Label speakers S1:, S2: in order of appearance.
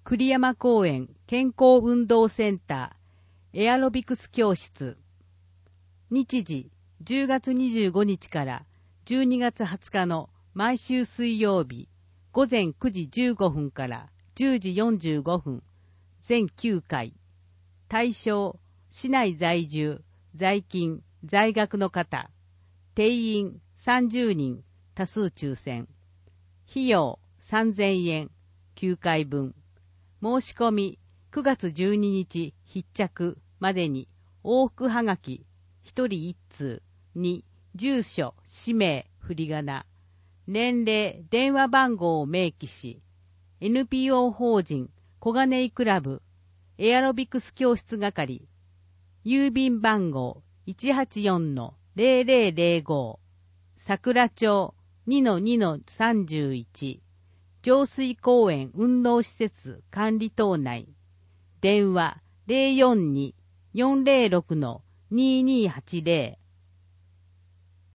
S1: 栗山公園健康運動センターエアロビクス教室。日時10月25日から12月20日の毎週水曜日午前9時15分から10時45分全9回。対象市内在住在勤在学の方。定員30人多数抽選。費用3000円9回分。申し込み9月12日必着までに往復はがき1人1通に住所、氏名、振り仮名、年齢、電話番号を明記し NPO 法人小金井クラブエアロビクス教室係郵便番号 184-0005 桜町 2-2-31上水公園運動施設管理棟内。電話 042-406-2280